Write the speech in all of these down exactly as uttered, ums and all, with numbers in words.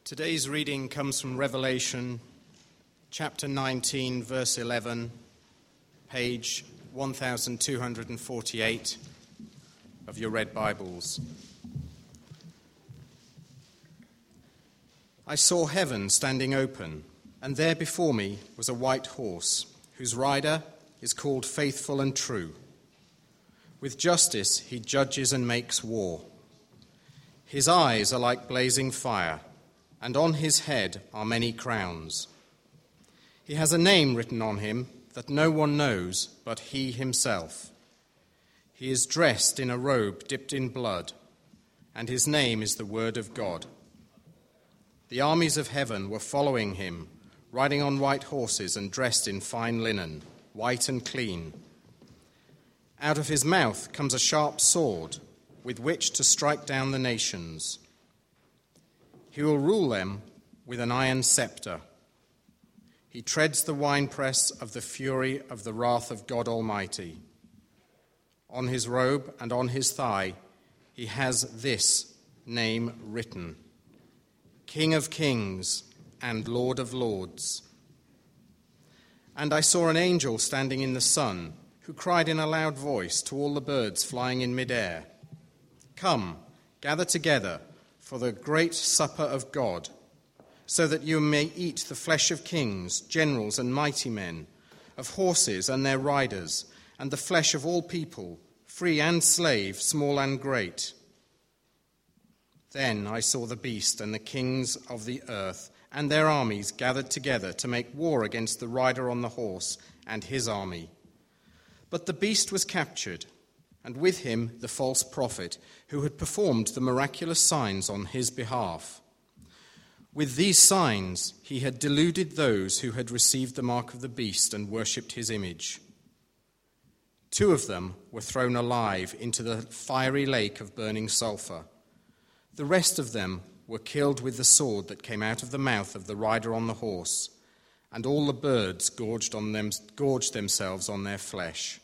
Today's reading comes from Revelation chapter nineteen, verse eleven, page one thousand two hundred forty-eight of your red Bibles. I saw heaven standing open, and there before me was a white horse, whose rider is called Faithful and True. With justice he judges and makes war. His eyes are like blazing fire, and on his head are many crowns. He has a name written on him that no one knows but he himself. He is dressed in a robe dipped in blood, and his name is the Word of God. The armies of heaven were following him, riding on white horses and dressed in fine linen, white and clean. Out of his mouth comes a sharp sword, with which to strike down the nations. He will rule them with an iron scepter. He treads the winepress of the fury of the wrath of God Almighty. On his robe and on his thigh he has this name written: King of Kings and Lord of Lords. And I saw an angel standing in the sun, who cried in a loud voice to all the birds flying in midair, "Come, gather together for the great supper of God, so that you may eat the flesh of kings, generals, and mighty men, of horses and their riders, and the flesh of all people, free and slave, small and great." Then I saw the beast and the kings of the earth and their armies gathered together to make war against the rider on the horse and his army. But the beast was captured, and with him the false prophet, who had performed the miraculous signs on his behalf. With these signs he had deluded those who had received the mark of the beast and worshipped his image. Two of them were thrown alive into the fiery lake of burning sulfur. The rest of them were killed with the sword that came out of the mouth of the rider on the horse, and all the birds gorged on them, gorged themselves on their flesh.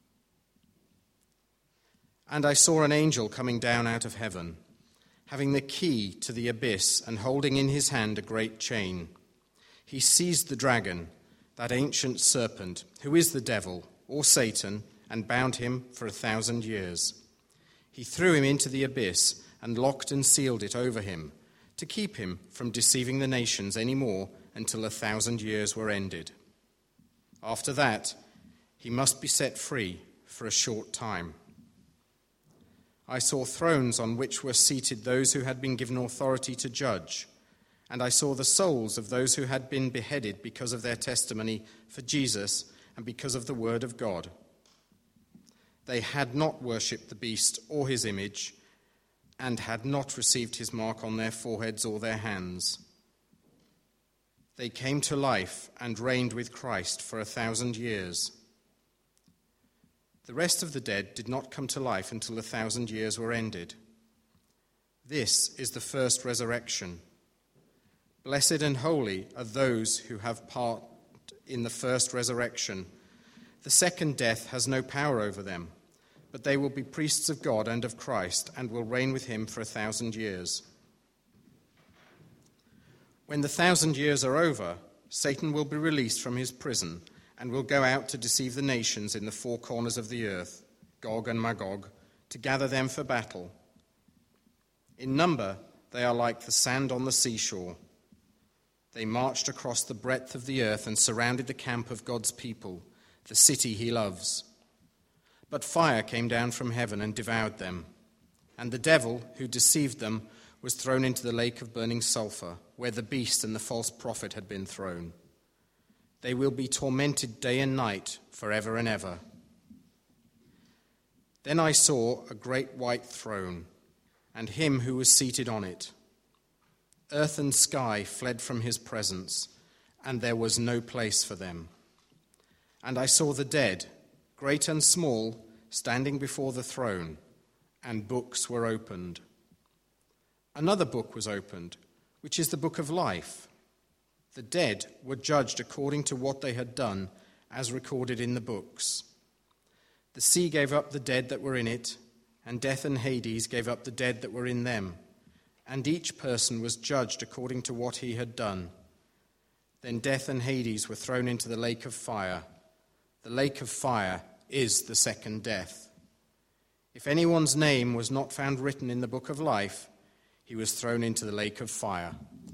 And I saw an angel coming down out of heaven, having the key to the abyss and holding in his hand a great chain. He seized the dragon, that ancient serpent, who is the devil, or Satan, and bound him for a thousand years. He threw him into the abyss and locked and sealed it over him, to keep him from deceiving the nations any more until a thousand years were ended. After that, he must be set free for a short time. I saw thrones on which were seated those who had been given authority to judge, and I saw the souls of those who had been beheaded because of their testimony for Jesus and because of the word of God. They had not worshipped the beast or his image, and had not received his mark on their foreheads or their hands. They came to life and reigned with Christ for a thousand years. The rest of the dead did not come to life until the thousand years were ended. This is the first resurrection. Blessed and holy are those who have part in the first resurrection. The second death has no power over them, but they will be priests of God and of Christ and will reign with him for a thousand years. When the thousand years are over, Satan will be released from his prison and will go out to deceive the nations in the four corners of the earth, Gog and Magog, to gather them for battle. In number, they are like the sand on the seashore. They marched across the breadth of the earth and surrounded the camp of God's people, the city he loves. But fire came down from heaven and devoured them, and the devil who deceived them was thrown into the lake of burning sulfur, where the beast and the false prophet had been thrown. They will be tormented day and night forever and ever. Then I saw a great white throne, and him who was seated on it. Earth and sky fled from his presence, and there was no place for them. And I saw the dead, great and small, standing before the throne, and books were opened. Another book was opened, which is the book of life. The dead were judged according to what they had done, as recorded in the books. The sea gave up the dead that were in it, and death and Hades gave up the dead that were in them, and each person was judged according to what he had done. Then death and Hades were thrown into the lake of fire. The lake of fire is the second death. If anyone's name was not found written in the book of life, he was thrown into the lake of fire.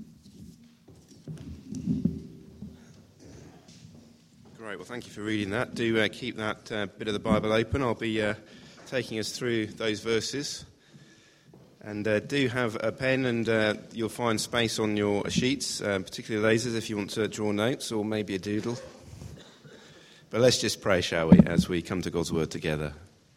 Great, well, thank you for reading that. Do uh, keep that uh, bit of the Bible open. I'll be uh, taking us through those verses. And uh, do have a pen, and uh, you'll find space on your sheets, uh, particularly lasers, if you want to draw notes, or maybe a doodle. But let's just pray, shall we, as we come to God's word together.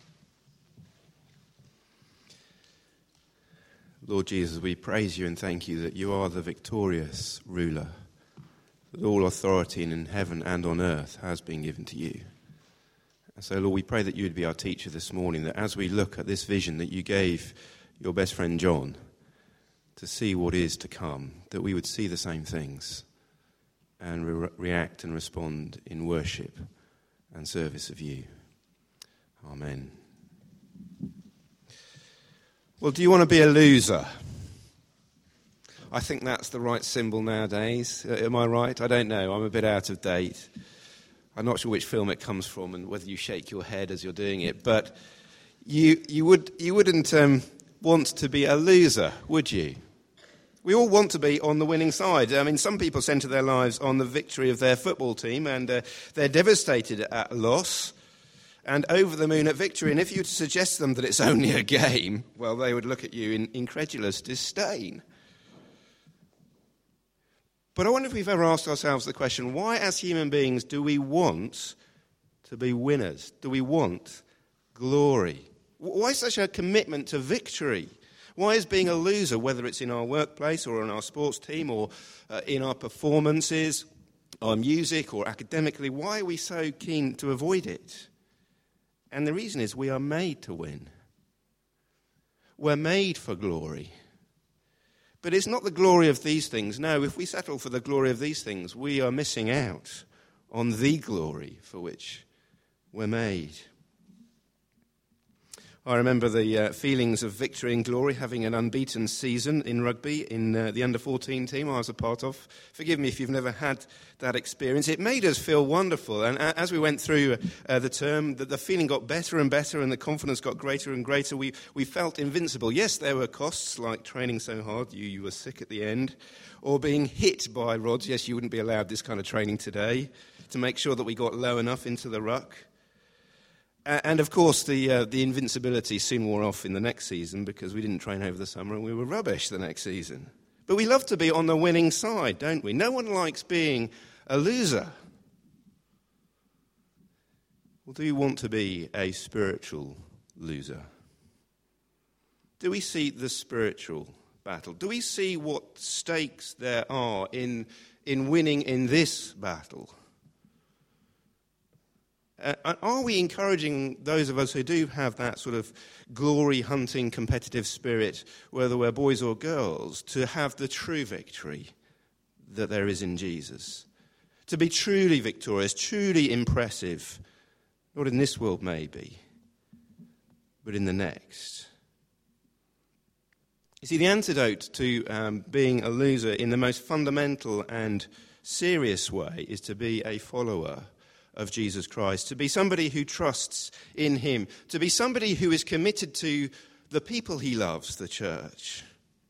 Lord Jesus, we praise you and thank you that you are the victorious ruler, that all authority in heaven and on earth has been given to you. And so, Lord, we pray that you would be our teacher this morning, that as we look at this vision that you gave your best friend John to see what is to come, that we would see the same things and re- react and respond in worship and service of you. Amen. Well, do you want to be a loser? I think that's the right symbol nowadays. Uh, am I right? I don't know. I'm a bit out of date. I'm not sure which film it comes from and whether you shake your head as you're doing it. But you you would you wouldn't um, want to be a loser, would you? We all want to be on the winning side. I mean, some people centre their lives on the victory of their football team, and uh, they're devastated at loss and over the moon at victory. And if you were to suggest to them that it's only a game, well, they would look at you in incredulous disdain. But I wonder if we've ever asked ourselves the question, why as human beings do we want to be winners? Do we want glory? Why such a commitment to victory? Why is being a loser, whether it's in our workplace or in our sports team or uh, in our performances, our music or academically, why are we so keen to avoid it? And the reason is we are made to win. We're made for glory. But it's not the glory of these things. No, if we settle for the glory of these things, we are missing out on the glory for which we're made. I remember the uh, feelings of victory and glory, having an unbeaten season in rugby in uh, the under fourteen team I was a part of. Forgive me if you've never had that experience. It made us feel wonderful. And uh, as we went through uh, the term, the, the feeling got better and better and the confidence got greater and greater. We, we felt invincible. Yes, there were costs like training so hard you, you were sick at the end, or being hit by rods. Yes, you wouldn't be allowed this kind of training today, to make sure that we got low enough into the ruck. And, of course, the uh, the invincibility soon wore off in the next season because we didn't train over the summer and we were rubbish the next season. But we love to be on the winning side, don't we? No one likes being a loser. Well, do you want to be a spiritual loser? Do we see the spiritual battle? Do we see what stakes there are in in winning in this battle? Uh, are we encouraging those of us who do have that sort of glory-hunting competitive spirit, whether we're boys or girls, to have the true victory that there is in Jesus? To be truly victorious, truly impressive, not in this world maybe, but in the next. You see, the antidote to um, being a loser in the most fundamental and serious way is to be a follower of Jesus Christ, to be somebody who trusts in him, to be somebody who is committed to the people he loves, the church.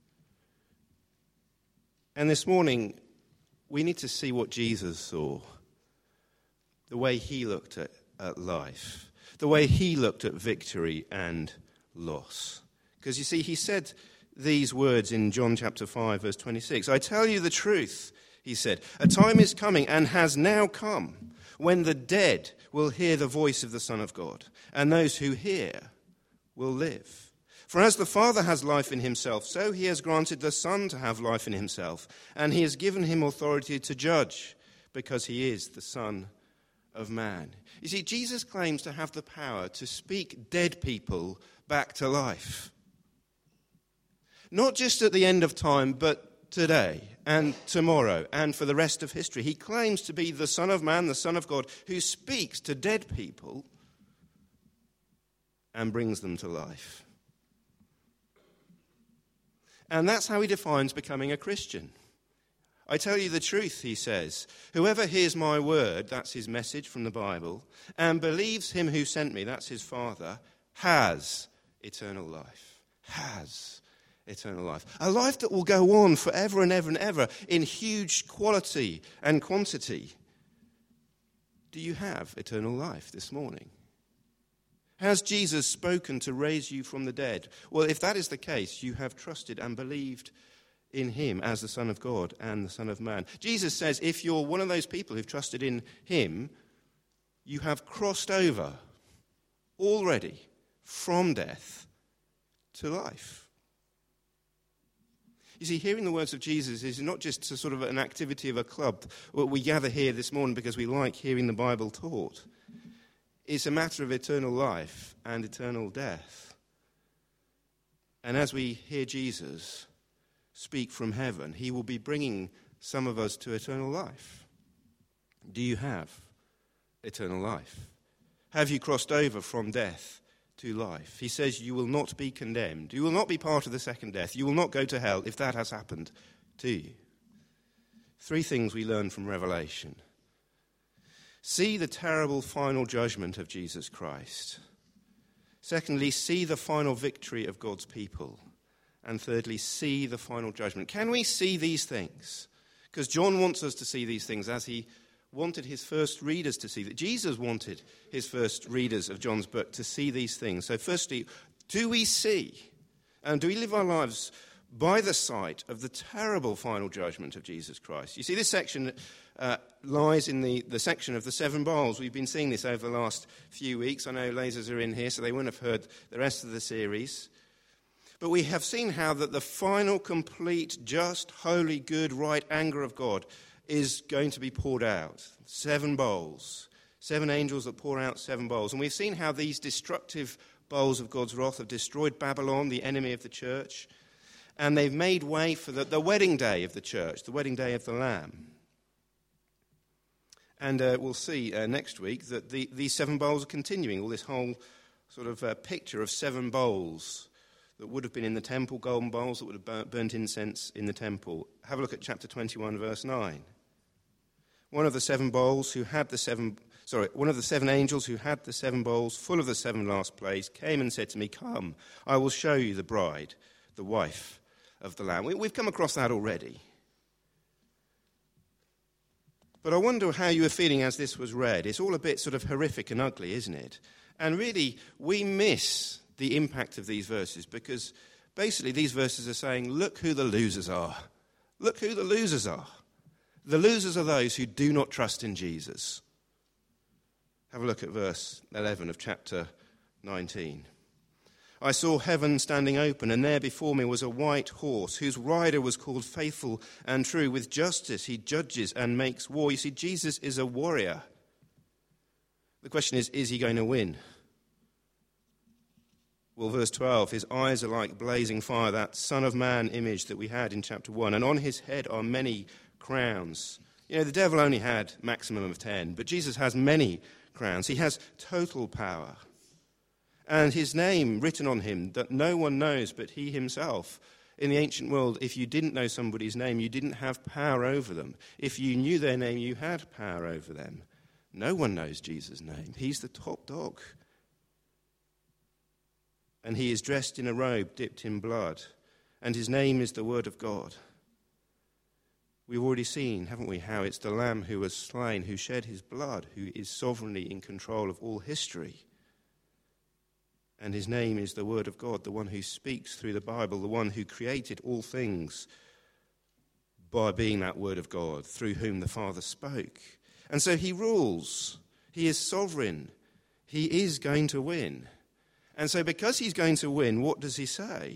And this morning, we need to see what Jesus saw, the way he looked at, at life, the way he looked at victory and loss. Because you see, he said these words in John chapter five, verse twenty-six. I tell you the truth, he said, a time is coming and has now come when the dead will hear the voice of the Son of God, and those who hear will live. For as the Father has life in himself, so he has granted the Son to have life in himself, and he has given him authority to judge, because he is the Son of Man. You see, Jesus claims to have the power to speak dead people back to life. Not just at the end of time, but today and tomorrow and for the rest of history. He claims to be the Son of Man, the Son of God, who speaks to dead people and brings them to life. And that's how he defines becoming a Christian. I tell you the truth, he says. Whoever hears my word, that's his message from the Bible, and believes him who sent me, that's his Father, has eternal life. Has eternal life. A life that will go on forever and ever and ever in huge quality and quantity. Do you have eternal life this morning? Has Jesus spoken to raise you from the dead? Well, if that is the case, you have trusted and believed in him as the Son of God and the Son of Man. Jesus says if you're one of those people who've trusted in him, you have crossed over already from death to life. You see, hearing the words of Jesus is not just a sort of an activity of a club. We gather here this morning because we like hearing the Bible taught. It's a matter of eternal life and eternal death. And as we hear Jesus speak from heaven, he will be bringing some of us to eternal life. Do you have eternal life? Have you crossed over from death to life? He says you will not be condemned. You will not be part of the second death. You will not go to hell if that has happened to you. Three things we learn from Revelation. See the terrible final judgment of Jesus Christ. Secondly, see the final victory of God's people. And thirdly, see the final judgment. Can we see these things? Because John wants us to see these things as he wanted his first readers to see that. Jesus wanted his first readers of John's book to see these things. So firstly, do we see and do we live our lives by the sight of the terrible final judgment of Jesus Christ? You see, this section uh, lies in the, the section of the seven bowls. We've been seeing this over the last few weeks. I know lasers are in here, so they wouldn't have heard the rest of the series. But we have seen how that the final, complete, just, holy, good, right anger of God is going to be poured out. Seven bowls. Seven angels that pour out seven bowls. And we've seen how these destructive bowls of God's wrath have destroyed Babylon, the enemy of the church. And they've made way for the, the wedding day of the church, the wedding day of the Lamb. And uh, we'll see uh, next week that the, these seven bowls are continuing. All this whole sort of uh, picture of seven bowls that would have been in the temple, golden bowls that would have burnt incense in the temple. Have a look at chapter twenty-one, verse nine. One of the seven bowls who had the seven, sorry, one of the seven angels who had the seven bowls full of the seven last plagues came and said to me, "Come, I will show you the bride, the wife of the Lamb." We, we've come across that already. But I wonder how you were feeling as this was read. It's all a bit sort of horrific and ugly, isn't it? And really, we miss the impact of these verses because basically these verses are saying, look who the losers are. Look who the losers are. The losers are those who do not trust in Jesus. Have a look at verse eleven of chapter nineteen. I saw heaven standing open, and there before me was a white horse, whose rider was called Faithful and True. With justice he judges and makes war. You see, Jesus is a warrior. The question is, is he going to win? Well, verse twelve, his eyes are like blazing fire, that Son of Man image that we had in chapter one, and on his head are many crowns. You know, the devil only had maximum of ten, but Jesus has many crowns. He has total power. And his name written on him that no one knows but he himself. In the ancient world, if you didn't know somebody's name, you didn't have power over them. If you knew their name, you had power over them. No one knows Jesus' name. He's the top dog. And he is dressed in a robe dipped in blood. And his name is the Word of God. We've already seen, haven't we, how it's the Lamb who was slain, who shed his blood, who is sovereignly in control of all history. And his name is the Word of God, the one who speaks through the Bible, the one who created all things by being that Word of God, through whom the Father spoke. And so he rules. He is sovereign. He is going to win. And so because he's going to win, what does he say?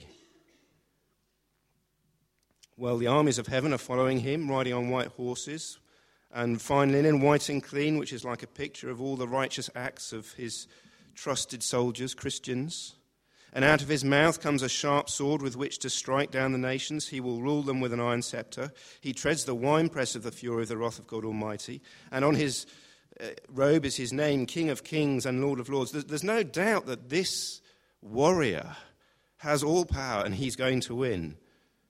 Well, the armies of heaven are following him, riding on white horses, and fine linen, white and clean, which is like a picture of all the righteous acts of his trusted soldiers, Christians. And out of his mouth comes a sharp sword with which to strike down the nations. He will rule them with an iron scepter. He treads the winepress of the fury of the wrath of God Almighty. And on his uh, robe is his name, King of Kings and Lord of Lords. There's, there's no doubt that this warrior has all power and he's going to win.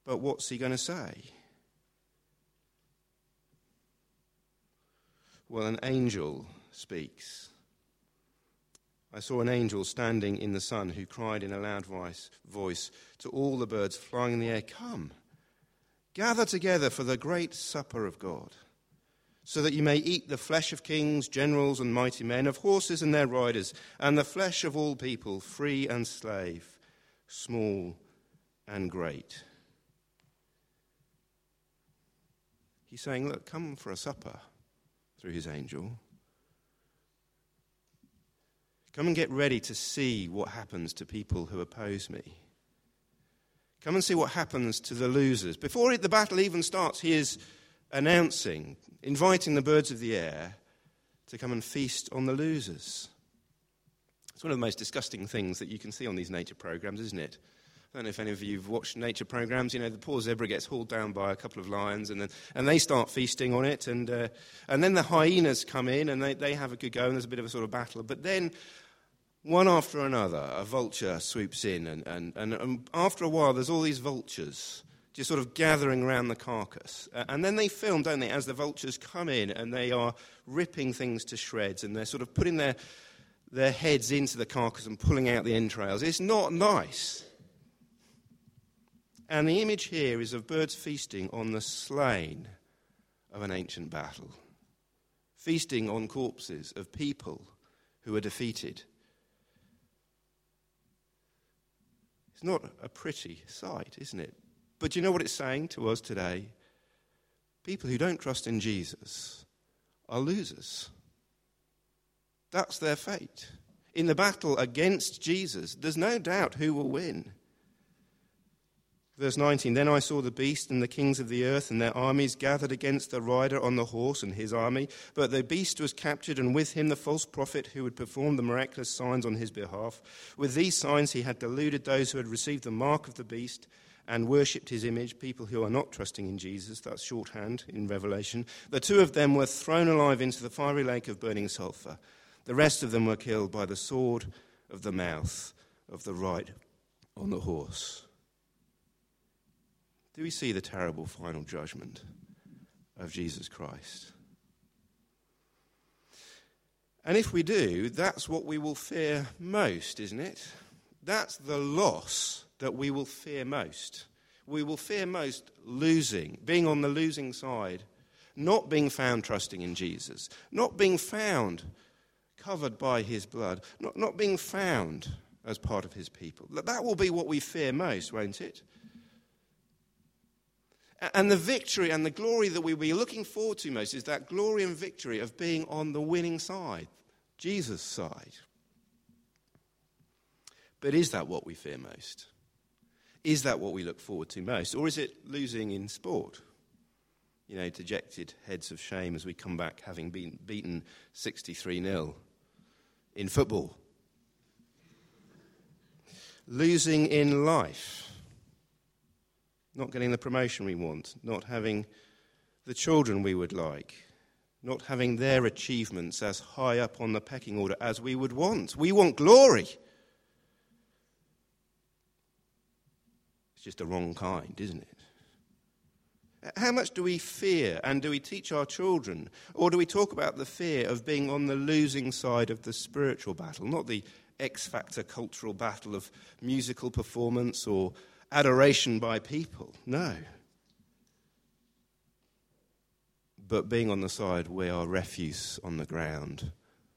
But what's he going to say? Well, an angel speaks. I saw an angel standing in the sun who cried in a loud voice, voice to all the birds flying in the air, "Come, gather together for the great supper of God, so that you may eat the flesh of kings, generals and mighty men, of horses and their riders, and the flesh of all people, free and slave, small and great." He's saying, look, come for a supper through his angel. Come and get ready to see what happens to people who oppose me. Come and see what happens to the losers. Before the battle even starts, he is announcing, inviting the birds of the air to come and feast on the losers. It's one of the most disgusting things that you can see on these nature programs, isn't it? I don't know if any of you have watched nature programs. You know, the poor zebra gets hauled down by a couple of lions, and then and they start feasting on it, and uh, and then the hyenas come in, and they, they have a good go, and there's a bit of a sort of battle. But then, one after another, a vulture swoops in, and, and, and, and after a while, there's all these vultures just sort of gathering around the carcass. Uh, and then they film, don't they, as the vultures come in, and they are ripping things to shreds, and they're sort of putting their their heads into the carcass and pulling out the entrails. It's not nice. And the image here is of birds feasting on the slain of an ancient battle, feasting on corpses of people who are defeated. It's not a pretty sight, isn't it? But do you know what it's saying to us today? People who don't trust in Jesus are losers. That's their fate. In the battle against Jesus, there's no doubt who will win. Verse nineteen, then I saw the beast and the kings of the earth and their armies gathered against the rider on the horse and his army. But the beast was captured, and with him the false prophet who had performed the miraculous signs on his behalf. With these signs he had deluded those who had received the mark of the beast and worshipped his image, people who are not trusting in Jesus. That's shorthand in Revelation. The two of them were thrown alive into the fiery lake of burning sulfur. The rest of them were killed by the sword of the mouth of the rider on the horse. Do we see the terrible final judgment of Jesus Christ? And if we do, that's what we will fear most, isn't it? That's the loss that we will fear most. We will fear most losing, being on the losing side, not being found trusting in Jesus, not being found covered by his blood, not, not being found as part of his people. That will be what we fear most, won't it? And the victory and the glory that we'll be looking forward to most is that glory and victory of being on the winning side, Jesus' side. But is that what we fear most? Is that what we look forward to most? Or is it losing in sport? You know, dejected heads of shame as we come back having been beaten sixty-three nil in football. Losing in life. Not getting the promotion we want, not having the children we would like, not having their achievements as high up on the pecking order as we would want. We want glory. It's just the wrong kind, isn't it? How much do we fear, and do we teach our children? Or do we talk about the fear of being on the losing side of the spiritual battle, not the X-Factor cultural battle of musical performance or adoration by people? No. But being on the side where our refuse on the ground,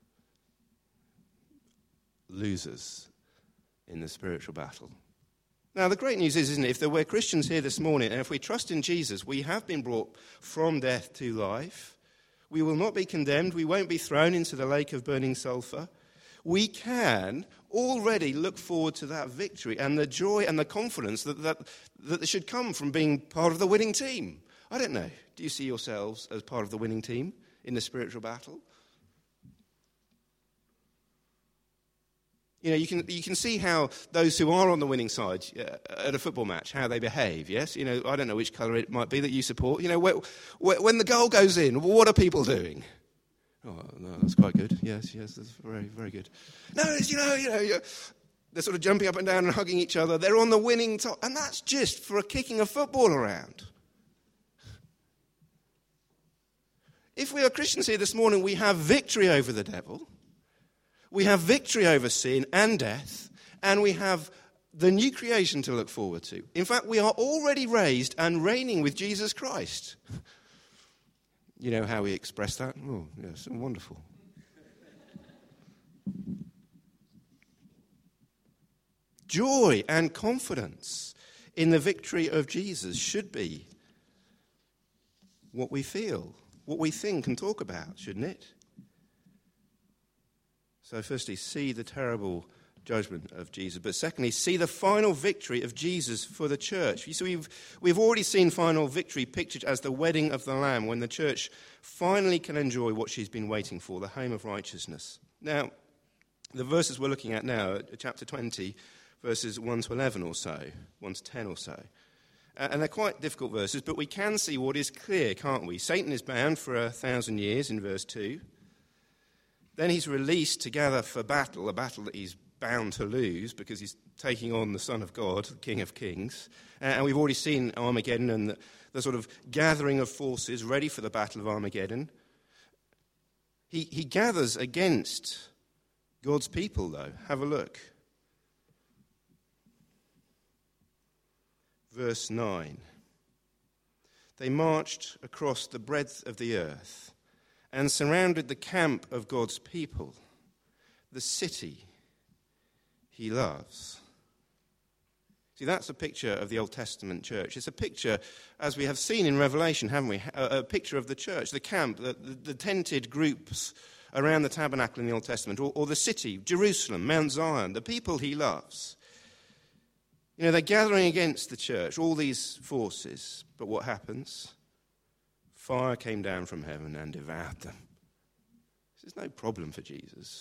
losers in the spiritual battle. Now, the great news is, isn't it, if there were Christians here this morning, and if we trust in Jesus, we have been brought from death to life. We will not be condemned. We won't be thrown into the lake of burning sulfur. We can already look forward to that victory and the joy and the confidence that, that, that should come from being part of the winning team. I don't know. Do you see yourselves as part of the winning team in the spiritual battle? You know, you can you can see how those who are on the winning side uh, at a football match, how they behave, yes? You know, I don't know which colour it might be that you support. You know, wh- wh- when the goal goes in, what are people doing? Oh, no, that's quite good. Yes, yes, that's very, very good. No, it's, you know, you know, They're sort of jumping up and down and hugging each other. They're on the winning top. And that's just for kicking a football around. If we are Christians here this morning, we have victory over the devil. We have victory over sin and death. And we have the new creation to look forward to. In fact, we are already raised and reigning with Jesus Christ. You know how we express that? Oh, yes, wonderful. Joy and confidence in the victory of Jesus should be what we feel, what we think and talk about, shouldn't it? So firstly, see the terrible judgment of Jesus. But secondly, see the final victory of Jesus for the church. You see, we've, we've already seen final victory pictured as the wedding of the Lamb, when the church finally can enjoy what she's been waiting for, the home of righteousness. Now, the verses we're looking at now, chapter twenty, verses one to eleven or so, one to ten or so. Uh, and they're quite difficult verses, but we can see what is clear, can't we? Satan is bound for a thousand years in verse two. Then he's released to gather for battle, a battle that he's bound to lose because he's taking on the Son of God, the King of Kings. Uh, and we've already seen Armageddon and the, the sort of gathering of forces ready for the Battle of Armageddon. He, he gathers against God's people, though. Have a look. Verse nine. They marched across the breadth of the earth and surrounded the camp of God's people, the city he loves. See, that's a picture of the Old Testament church. It's a picture, as we have seen in Revelation, haven't we? A, a picture of the church, the camp, the, the, the tented groups around the tabernacle in the Old Testament, or, or the city, Jerusalem, Mount Zion, the people he loves. You know, they're gathering against the church, all these forces. But what happens? Fire came down from heaven and devoured them. This is no problem for Jesus.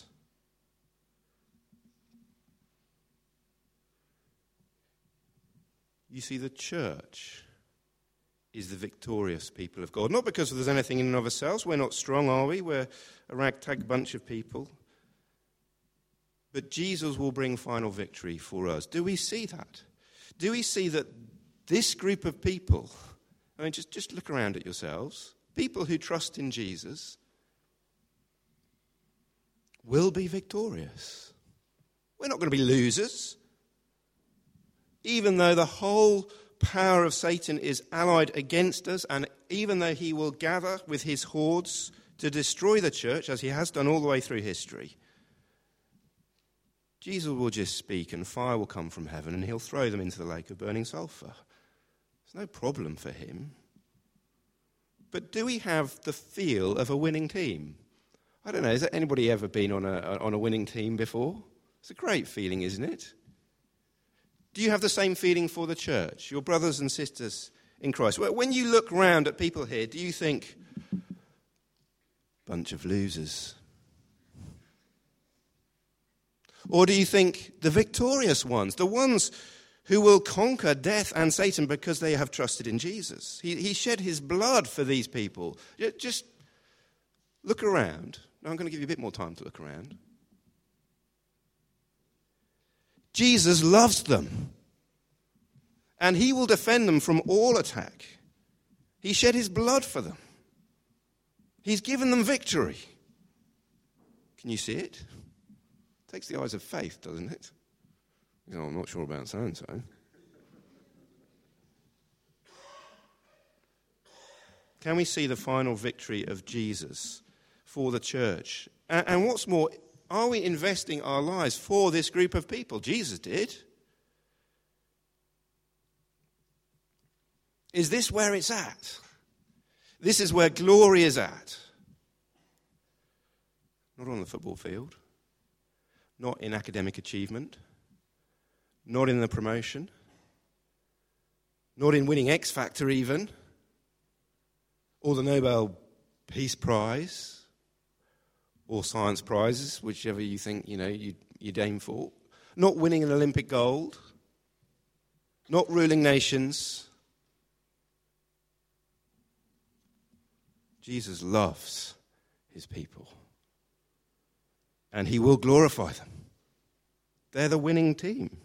You see, the church is the victorious people of God. Not because there's anything in and of ourselves. We're not strong, are we? We're a ragtag bunch of people. But Jesus will bring final victory for us. Do we see that? Do we see that this group of people, I mean, just, just look around at yourselves, people who trust in Jesus will be victorious. We're not going to be losers. Even though the whole power of Satan is allied against us, and even though he will gather with his hordes to destroy the church, as he has done all the way through history, Jesus will just speak and fire will come from heaven and he'll throw them into the lake of burning sulfur. There's no problem for him. But do we have the feel of a winning team? I don't know, has anybody ever been on a, on a winning team before? It's a great feeling, isn't it? Do you have the same feeling for the church, your brothers and sisters in Christ? When you look round at people here, do you think, bunch of losers? Or do you think the victorious ones, the ones who will conquer death and Satan because they have trusted in Jesus? He, he shed his blood for these people. Just look around. Now I'm going to give you a bit more time to look around. Jesus loves them, and he will defend them from all attack. He shed his blood for them. He's given them victory. Can you see it? It takes the eyes of faith, doesn't it? You know, I'm not sure about so-and-so. Can we see the final victory of Jesus for the church? And, and what's more, are we investing our lives for this group of people? Jesus did. Is this where it's at? This is where glory is at. Not on the football field. Not in academic achievement. Not in the promotion. Not in winning X Factor even. Or the Nobel Peace Prize. Or science prizes, whichever you think, you know, you'd, you'd aim for. Not winning an Olympic gold. Not ruling nations. Jesus loves his people. And he will glorify them. They're the winning team.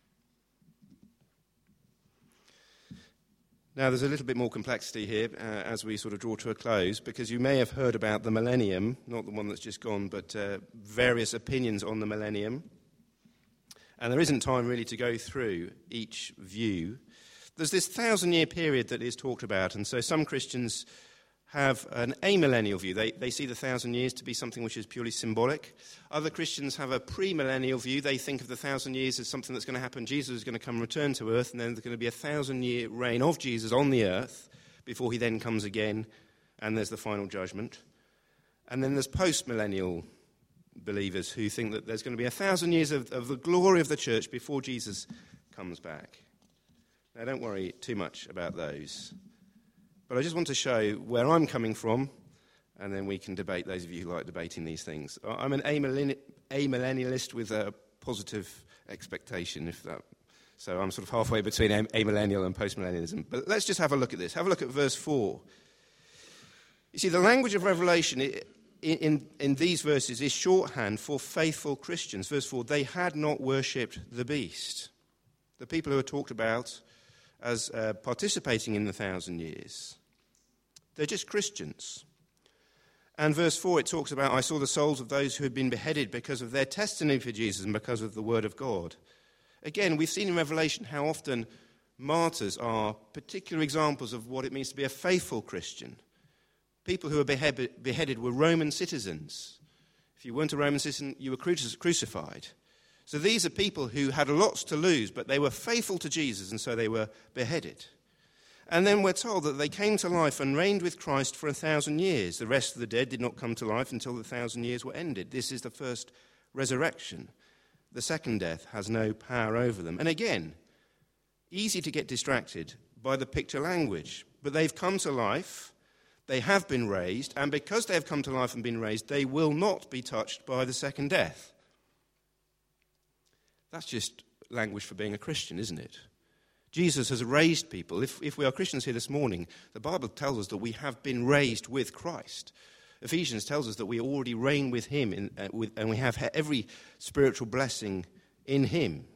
Now, there's a little bit more complexity here uh, as we sort of draw to a close, because you may have heard about the millennium, not the one that's just gone, but uh, various opinions on the millennium. And there isn't time really to go through each view. There's this thousand-year period that is talked about, and so some Christians have an amillennial view. They, they see the thousand years to be something which is purely symbolic. Other Christians have a premillennial view. They think of the thousand years as something that's going to happen. Jesus is going to come and return to earth, and then there's going to be a thousand-year reign of Jesus on the earth before he then comes again, and there's the final judgment. And then there's post-millennial believers who think that there's going to be a thousand years of, of the glory of the church before Jesus comes back. Now, don't worry too much about those. But I just want to show where I'm coming from, and then we can debate, those of you who like debating these things. I'm an amillennialist with a positive expectation, if that. So I'm sort of halfway between amillennial and postmillennialism. But let's just have a look at this. Have a look at verse four. You see, the language of Revelation in, in, in these verses is shorthand for faithful Christians. Verse four, they had not worshipped the beast. The people who are talked about as uh, participating in the thousand years. They're just Christians. And verse four, it talks about, I saw the souls of those who had been beheaded because of their testimony for Jesus and because of the word of God. Again, we've seen in Revelation how often martyrs are particular examples of what it means to be a faithful Christian. People who were beheaded, beheaded were Roman citizens. If you weren't a Roman citizen, you were crucified. So these are people who had lots to lose, but they were faithful to Jesus, and so they were beheaded. And then we're told that they came to life and reigned with Christ for a thousand years. The rest of the dead did not come to life until the thousand years were ended. This is the first resurrection. The second death has no power over them. And again, easy to get distracted by the picture language. But they've come to life, they have been raised, and because they have come to life and been raised, they will not be touched by the second death. That's just language for being a Christian, isn't it? Jesus has raised people. If, if we are Christians here this morning, the Bible tells us that we have been raised with Christ. Ephesians tells us that we already reign with him, in, uh, with, and we have every spiritual blessing in him.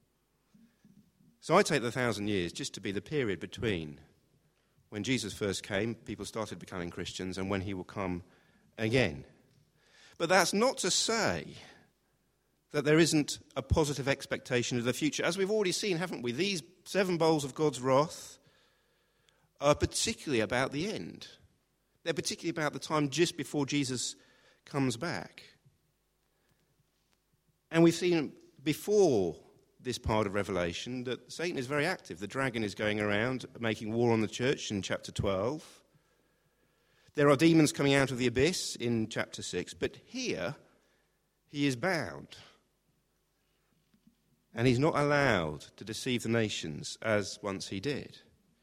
So I take the thousand years just to be the period between when Jesus first came, people started becoming Christians, and when he will come again. But that's not to say that there isn't a positive expectation of the future. As we've already seen, haven't we? These seven bowls of God's wrath are particularly about the end. They're particularly about the time just before Jesus comes back. And we've seen before this part of Revelation that Satan is very active. The dragon is going around making war on the church in chapter twelve. There are demons coming out of the abyss in chapter six. But here, he is bound. And he's not allowed to deceive the nations as once he did.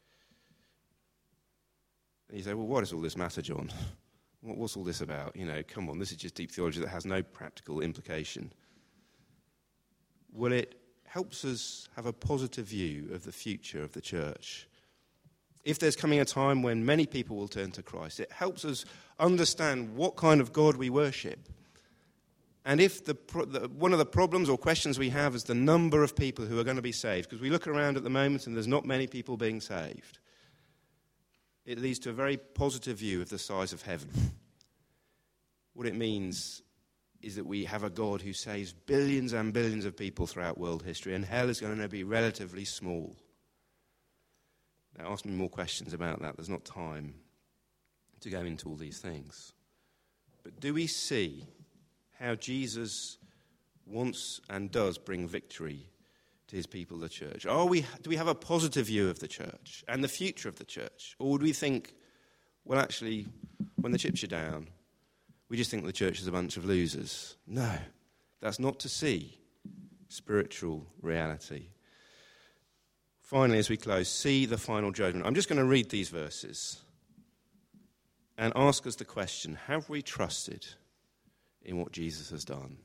And you say, well, what does all this matter, John? What's all this about? You know, come on, this is just deep theology that has no practical implication. Well, it helps us have a positive view of the future of the church. If there's coming a time when many people will turn to Christ, it helps us understand what kind of God we worship. And if the, the one of the problems or questions we have is the number of people who are going to be saved, because we look around at the moment and there's not many people being saved, it leads to a very positive view of the size of heaven. What it means is that we have a God who saves billions and billions of people throughout world history, and hell is going to be relatively small. Now, ask me more questions about that. There's not time to go into all these things. But do we see how Jesus wants and does bring victory to his people, the church? Are we, do we have a positive view of the church and the future of the church? Or would we think, well, actually, when the chips are down, we just think the church is a bunch of losers? No, that's not to see spiritual reality. Finally, as we close, see the final judgment. I'm just going to read these verses and ask us the question, have we trusted in what Jesus has done?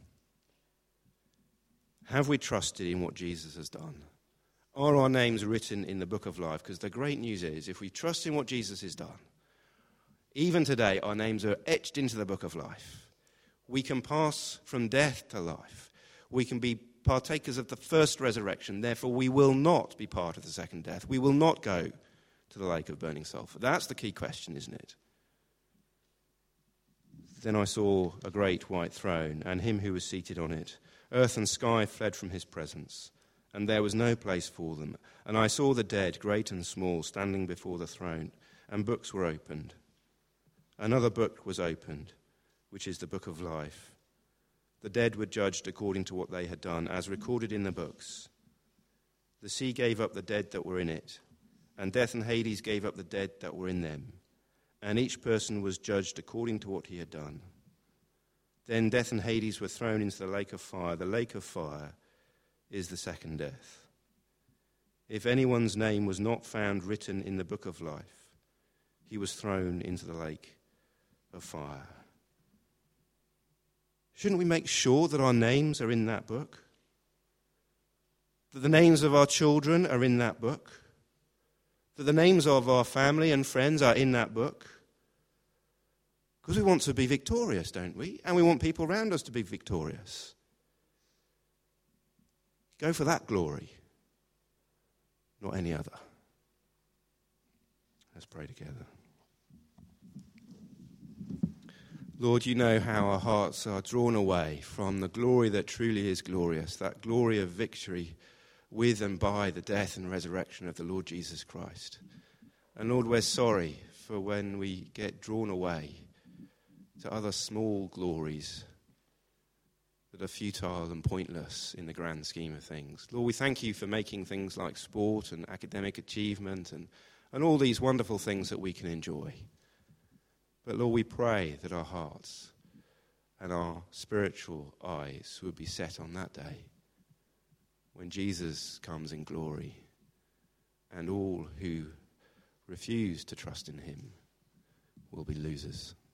Have we trusted in what Jesus has done? Are our names written in the book of life? Because the great news is, if we trust in what Jesus has done, even today our names are etched into the book of life. We can pass from death to life. We can be partakers of the first resurrection. Therefore, we will not be part of the second death. We will not go to the lake of burning sulfur. That's the key question, isn't it? Then I saw a great white throne, and him who was seated on it. Earth and sky fled from his presence, and there was no place for them. And I saw the dead, great and small, standing before the throne, and books were opened. Another book was opened, which is the book of life. The dead were judged according to what they had done, as recorded in the books. The sea gave up the dead that were in it, and death and Hades gave up the dead that were in them. And each person was judged according to what he had done. Then death and Hades were thrown into the lake of fire. The lake of fire is the second death. If anyone's name was not found written in the book of life, he was thrown into the lake of fire. Shouldn't we make sure that our names are in that book? That the names of our children are in that book? That the names of our family and friends are in that book? Because we want to be victorious, don't we? And we want people around us to be victorious. Go for that glory, not any other. Let's pray together. Lord, you know how our hearts are drawn away from the glory that truly is glorious, that glory of victory with and by the death and resurrection of the Lord Jesus Christ. And Lord, we're sorry for when we get drawn away to other small glories that are futile and pointless in the grand scheme of things. Lord, we thank you for making things like sport and academic achievement and, and all these wonderful things that we can enjoy. But Lord, we pray that our hearts and our spiritual eyes would be set on that day when Jesus comes in glory, and all who refuse to trust in him will be losers.